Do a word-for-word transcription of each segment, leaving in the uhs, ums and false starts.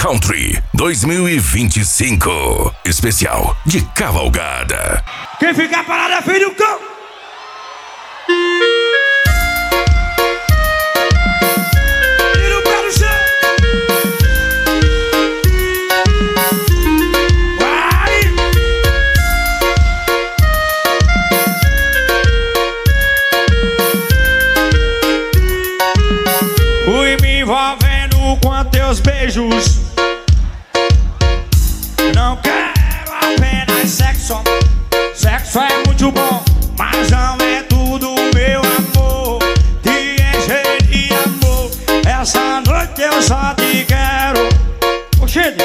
Country dois mil e vinte e cinco. Especial de cavalgada. Quem ficar parado é filho do cão. Tira o pé no chão. Vai. Fui me envolvendo com teus beijos. Não quero apenas sexo. Sexo é muito bom, mas não é tudo, meu amor. Te encher de amor. Essa noite eu só te quero. Oxente.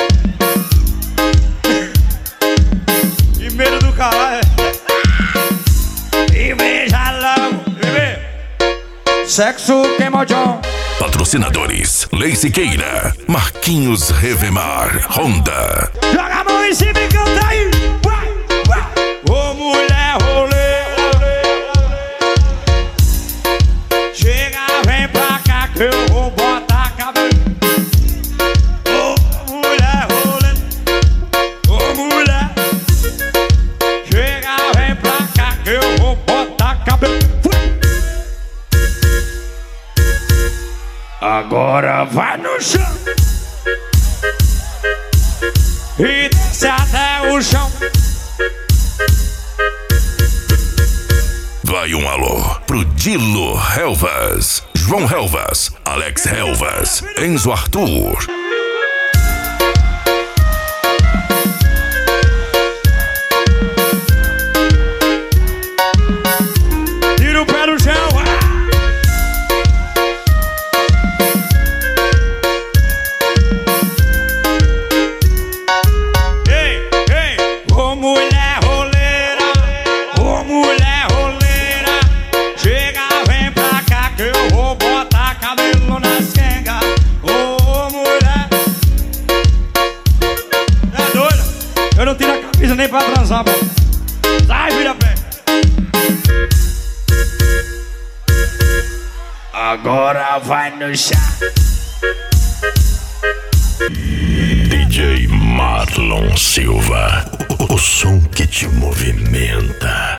Que medo do caralho. E beija logo, bebê. Sexo queima o John. Patrocinadores: Lei Siqueira, Marquinhos Revemar, Honda. Joga a mão em cima e canta aí. Vai, vai. Ô mulher rolê, chega, vem pra cá que eu vou botar cabelo. Ô mulher rolê, ô mulher, chega, vem pra cá que eu vou botar cabelo. Agora vai no chão e desce até o chão. Vai um alô pro Dilo Helvas, João Helvas, Alex Helvas, Enzo Arthur. Tira o pé no chão. Ei, ei, ô mulher roleira, ô mulher roleira, chega, vem pra cá que eu vou botar cabelo nas quengas. Ô mulher, é doida? Eu não tiro a camisa nem pra transar, pô. Sai, vira pé. Agora vai no chá. D J Marlon Silva, o som que te movimenta.